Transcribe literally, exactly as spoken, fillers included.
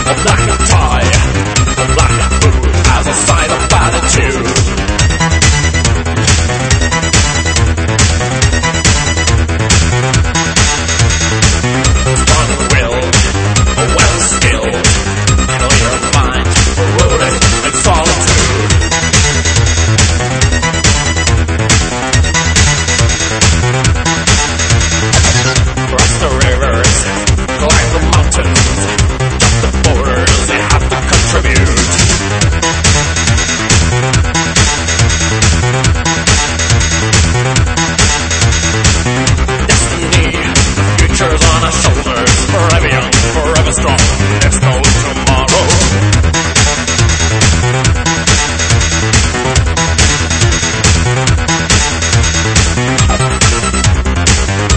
a black tie, a black boot as a sign of attitude. Strong-willed, well-skilled, clear of mind, rooted in solitude. Cross the rivers, climb the mountains, jump the borders, they have to contribute. Destiny, futures on our shoulders, forever young, forever strong.